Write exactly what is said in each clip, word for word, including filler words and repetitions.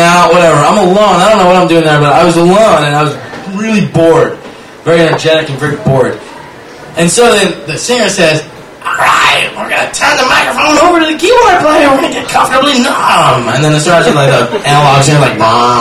out, whatever. I'm alone. I don't know what I'm doing there, but I was alone, and I was really bored. Very energetic and very bored. And so then the singer says, all right, we're going to turn the microphone over to the keyboard player. We're going to get comfortably numb. And then it starts with like the analog singer, like,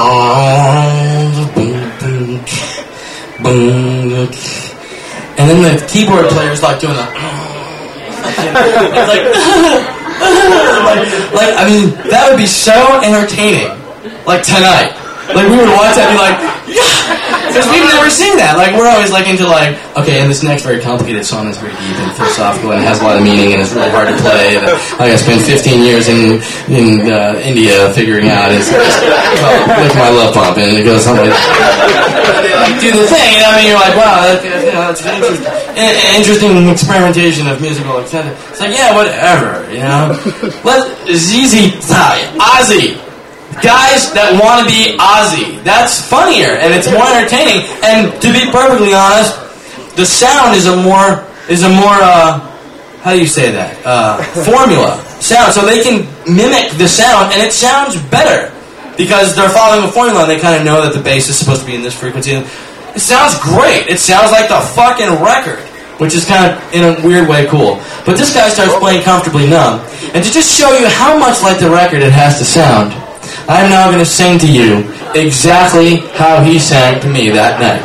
boom, boom. And then the keyboard player's like doing the, it's like, like, like, I mean, that would be so entertaining. Like tonight. Like we would watch that and be like, yeah! Because we've never seen that. Like we're always like into like, okay, and this next very complicated song is very deep and philosophical and has a lot of meaning and it's really hard to play. And like I spent fifteen years in in uh, India figuring out it's well, lick my love pump and it goes something like that. Do the thing, you know, I mean, you're like, wow, that, you know, it's an interesting, interesting experimentation of musical extent. It's like, yeah, whatever, you know. Let Z Z Top, Ozzy. Guys that want to be Ozzy. That's funnier and it's more entertaining. And to be perfectly honest, the sound is a more is a more uh, how do you say that? Uh, formula sound. So they can mimic the sound and it sounds better because they're following a formula and they kind of know that the bass is supposed to be in this frequency. It sounds great. It sounds like the fucking record, which is kind of in a weird way cool. But this guy starts playing Comfortably Numb, and to just show you how much like the record it has to sound, I'm now going to sing to you exactly how he sang to me that night.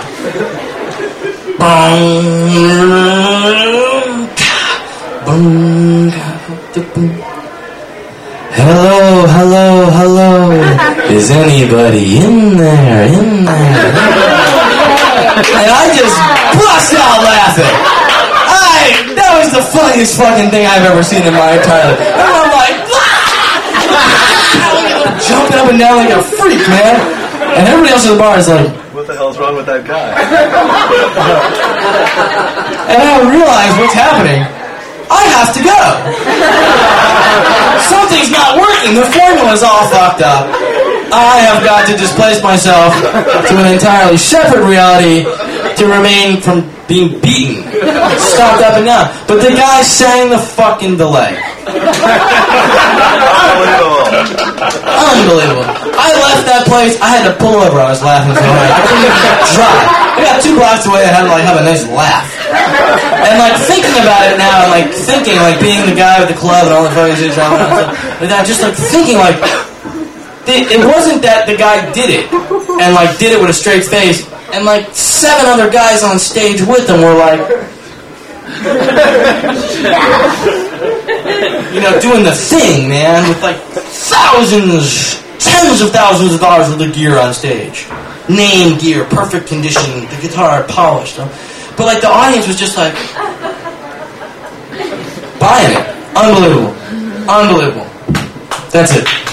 Hello, hello, hello. Is anybody in there, in there? And I just bust out laughing. I, that was the funniest fucking thing I've ever seen in my entire life. And I'm like, jumping up and down like a freak, man. And everybody else in the bar is like, what the hell's wrong with that guy? And I realize what's happening. I have to go. Something's not working. The formula's all fucked up. I have got to displace myself to an entirely separate reality to remain from being beaten. Stopped up and down. But the guy sang the fucking delay. Unbelievable. Unbelievable. I left that place. I had to pull over. I was laughing so hard. I couldn't even drive. I got two blocks away. I had to like have a nice laugh. And like thinking about it now, and like thinking like being the guy with the club and all the fucking shit driving around, like that, just like thinking like it, it wasn't that the guy did it and like did it with a straight face, and like seven other guys on stage with him were like, you know, doing the thing, man, with like thousands, tens of thousands of dollars worth of gear on stage, name gear, perfect condition, the guitar polished. Huh? But like the audience was just like buying it. Unbelievable. Unbelievable. That's it.